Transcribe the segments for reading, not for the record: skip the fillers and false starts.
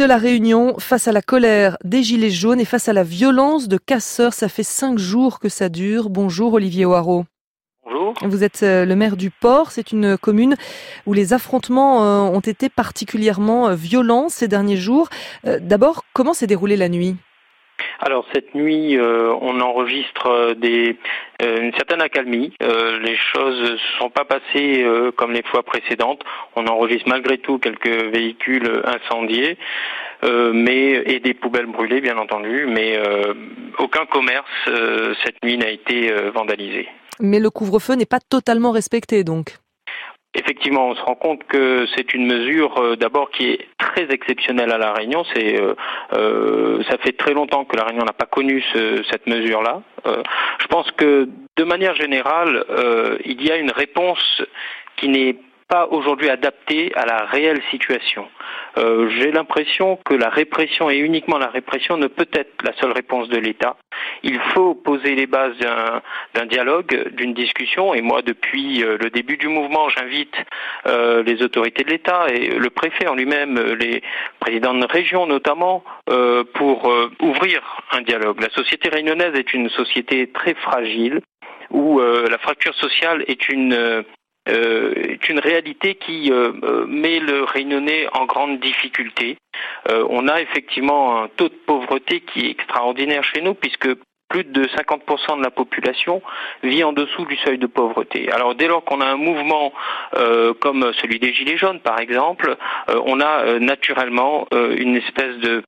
de la Réunion, face à la colère des Gilets jaunes et face à la violence de casseurs, ça fait 5 jours que ça dure. Bonjour Olivier Hoarau. Bonjour. Vous êtes le maire du Port, c'est une commune où les affrontements ont été particulièrement violents ces derniers jours. D'abord, comment s'est déroulée la nuit ? Alors cette nuit, on enregistre une certaine accalmie. Les choses ne se sont pas passées comme les fois précédentes. On enregistre malgré tout quelques véhicules incendiés, et des poubelles brûlées bien entendu, mais aucun commerce cette nuit n'a été vandalisé. Mais le couvre-feu n'est pas totalement respecté donc. Effectivement, on se rend compte que c'est une mesure d'abord qui est très exceptionnelle à La Réunion. Ça fait très longtemps que La Réunion n'a pas connu cette mesure-là. Je pense que de manière générale, il y a une réponse qui n'est pas aujourd'hui adaptée à la réelle situation. J'ai l'impression que la répression et uniquement la répression ne peut être la seule réponse de l'État. Il faut poser les bases d'un dialogue, d'une discussion. Et moi, depuis le début du mouvement, j'invite les autorités de l'État et le préfet en lui-même, les présidents de région notamment, pour ouvrir un dialogue. La société réunionnaise est une société très fragile où la fracture sociale est une réalité qui met le Réunionnais en grande difficulté. On a effectivement un taux de pauvreté qui est extraordinaire chez nous puisque plus de 50% de la population vit en dessous du seuil de pauvreté. Alors dès lors qu'on a un mouvement comme celui des Gilets jaunes par exemple, on a naturellement une espèce de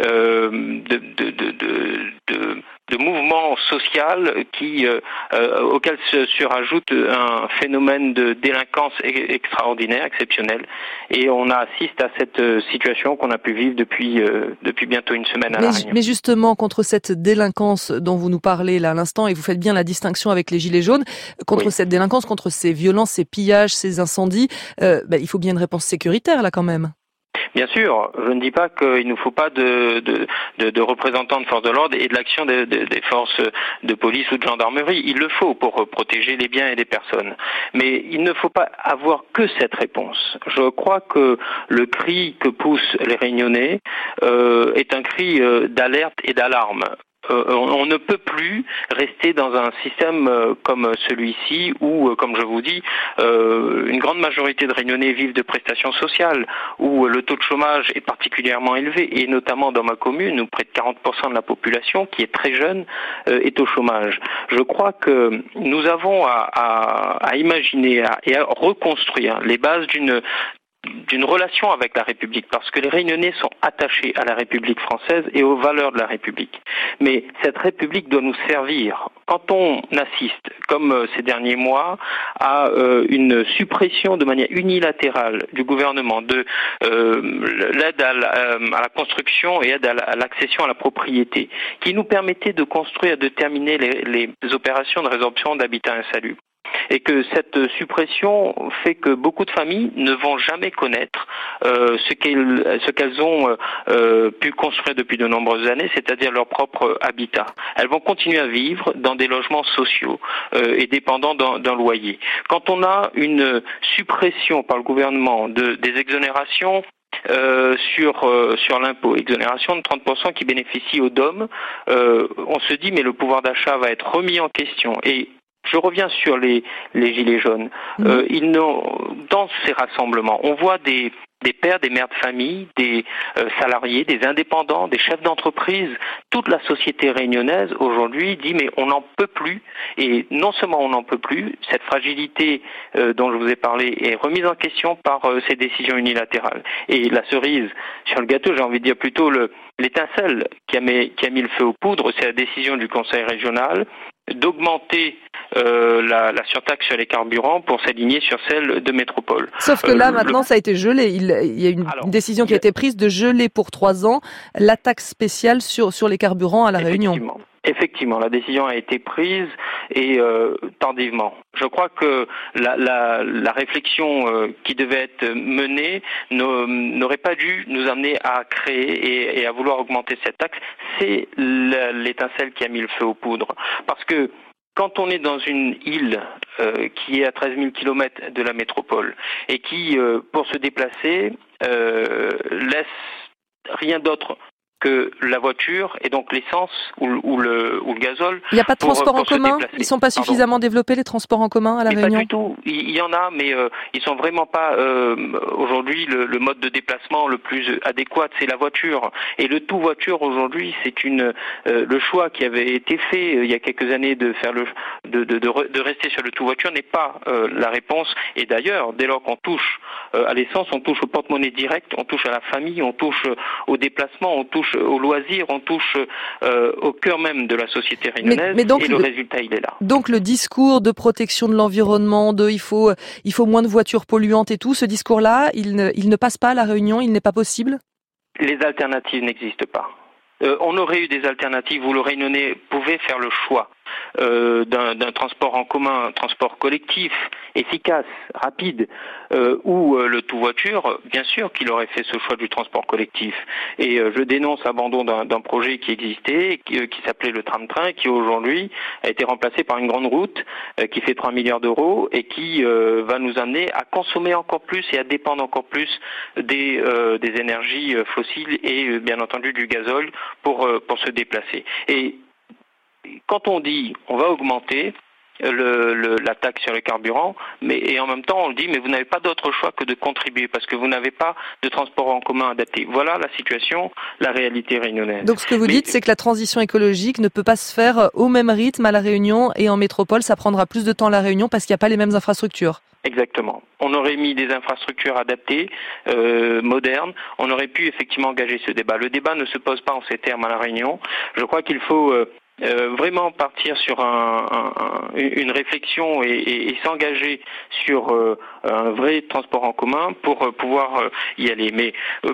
mouvement social auquel se rajoute un phénomène de délinquance extraordinaire, exceptionnel. Et on assiste à cette situation qu'on a pu vivre depuis bientôt une semaine à La Réunion. Mais justement, contre cette délinquance dont vous nous parlez là à l'instant, et vous faites bien la distinction avec les Gilets jaunes, contre cette délinquance, contre ces violences, ces pillages, ces incendies, il faut bien une réponse sécuritaire là quand même. Bien sûr, je ne dis pas qu'il ne faut pas de représentants de forces de l'ordre et de l'action des forces de police ou de gendarmerie. Il le faut pour protéger les biens et les personnes. Mais il ne faut pas avoir que cette réponse. Je crois que le cri que poussent les Réunionnais est un cri d'alerte et d'alarme. On ne peut plus rester dans un système comme celui-ci où, comme je vous dis, une grande majorité de Réunionnais vivent de prestations sociales, où le taux de chômage est particulièrement élevé, et notamment dans ma commune, où près de 40% de la population, qui est très jeune, est au chômage. Je crois que nous avons à imaginer et à reconstruire les bases d'une relation avec la République, parce que les Réunionnais sont attachés à la République française et aux valeurs de la République. Mais cette République doit nous servir. Quand on assiste, comme ces derniers mois, à une suppression de manière unilatérale du gouvernement de l'aide à la construction et aide à l'accession à la propriété, qui nous permettait de construire, de terminer les opérations de résorption d'habitat insalubre, et que cette suppression fait que beaucoup de familles ne vont jamais connaître ce qu'elles ont pu construire depuis de nombreuses années, c'est-à-dire leur propre habitat. Elles vont continuer à vivre dans des logements sociaux et dépendants d'un loyer. Quand on a une suppression par le gouvernement des exonérations sur l'impôt, exonération de 30% qui bénéficie aux DOM, on se dit mais le pouvoir d'achat va être remis en question. Et je reviens sur les Gilets jaunes. Dans ces rassemblements, on voit des pères, des mères de famille, des salariés, des indépendants, des chefs d'entreprise. Toute la société réunionnaise aujourd'hui dit mais on n'en peut plus. Et non seulement on n'en peut plus, cette fragilité dont je vous ai parlé est remise en question par ces décisions unilatérales. Et la cerise sur le gâteau, j'ai envie de dire plutôt l'étincelle qui a mis le feu aux poudres, c'est la décision du Conseil régional d'augmenter la surtaxe sur les carburants pour s'aligner sur celle de métropole. Sauf que là, maintenant, ça a été gelé. Il y a une décision qui a été prise de geler pour 3 ans la taxe spéciale sur les carburants à La Réunion. Effectivement, la décision a été prise et tardivement. Je crois que la réflexion qui devait être menée n'aurait pas dû nous amener à créer et à vouloir augmenter cette taxe. C'est l'étincelle qui a mis le feu aux poudres. Parce que quand on est dans une île qui est à 13 000 km de la métropole et qui, pour se déplacer, laisse rien d'autre que la voiture et donc l'essence ou le gazole. Il n'y a pas de transport en commun? Ils ne sont pas suffisamment développés, les transports en commun à La Réunion? Pas du tout. Il y en a, mais ils sont vraiment pas aujourd'hui le mode de déplacement le plus adéquat, c'est la voiture. Et le tout voiture aujourd'hui, c'est le choix qui avait été fait il y a quelques années de faire de rester sur le tout voiture n'est pas la réponse. Et d'ailleurs, dès lors qu'on touche à l'essence, on touche au porte-monnaie direct, on touche à la famille, on touche au déplacement, on touche au loisir, on touche au cœur même de la société réunionnaise, et le résultat il est là. Donc le discours de protection de l'environnement, il faut moins de voitures polluantes et tout, ce discours-là, il ne passe pas à La Réunion, il n'est pas possible? Les alternatives n'existent pas. On aurait eu des alternatives où le Réunionnais pouvait faire le choix d'un transport en commun, un transport collectif, efficace, rapide, ou le tout voiture, bien sûr qu'il aurait fait ce choix du transport collectif. Et je dénonce l'abandon d'un projet qui existait, qui s'appelait le tram-train, qui aujourd'hui a été remplacé par une grande route qui fait 3 milliards d'euros et qui va nous amener à consommer encore plus et à dépendre encore plus des énergies fossiles et bien entendu du gazole pour se déplacer. Et quand on dit on va augmenter la taxe sur le carburant, et en même temps on dit mais vous n'avez pas d'autre choix que de contribuer parce que vous n'avez pas de transport en commun adapté. Voilà la situation, la réalité réunionnaise. Donc ce que vous dites, c'est que la transition écologique ne peut pas se faire au même rythme à La Réunion et en métropole, ça prendra plus de temps à La Réunion parce qu'il n'y a pas les mêmes infrastructures. Exactement. On aurait mis des infrastructures adaptées, modernes. On aurait pu effectivement engager ce débat. Le débat ne se pose pas en ces termes à La Réunion. Je crois qu'il faut vraiment partir sur une réflexion et s'engager sur un vrai transport en commun pour pouvoir y aller. Mais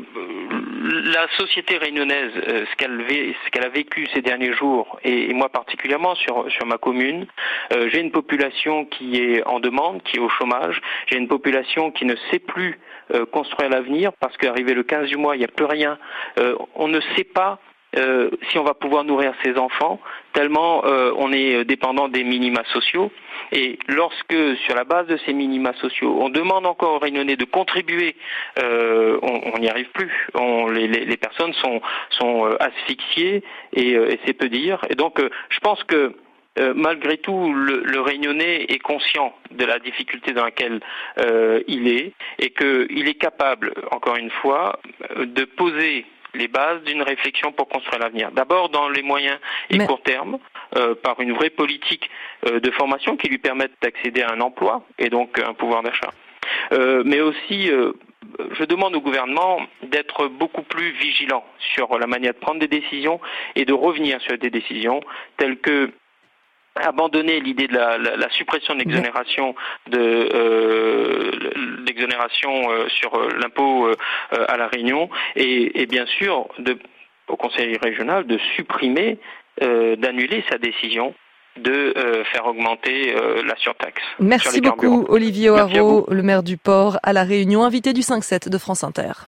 la société réunionnaise, ce qu'elle a vécu ces derniers jours, et moi particulièrement sur ma commune, j'ai une population qui est en demande, qui est au chômage, j'ai une population qui ne sait plus construire l'avenir parce qu'arrivé le 15 du mois, il n'y a plus rien. On ne sait pas si on va pouvoir nourrir ses enfants, tellement on est dépendant des minima sociaux. Et lorsque, sur la base de ces minima sociaux, on demande encore aux Réunionnais de contribuer, on n'y arrive plus. Les personnes sont asphyxiées et c'est peu dire. Et donc, je pense que malgré tout, le Réunionnais est conscient de la difficulté dans laquelle il est et qu'il est capable, encore une fois, de poser les bases d'une réflexion pour construire l'avenir. D'abord dans les moyens et court terme, par une vraie politique de formation qui lui permette d'accéder à un emploi et donc un pouvoir d'achat. Mais aussi, je demande au gouvernement d'être beaucoup plus vigilant sur la manière de prendre des décisions et de revenir sur des décisions telles que abandonner l'idée de la suppression de l'exonération sur l'impôt à La Réunion et bien sûr au Conseil régional de supprimer, d'annuler sa décision de faire augmenter la surtaxe. Merci beaucoup Olivier Hoarau, le maire du Port à La Réunion, invité du 5-7 de France Inter.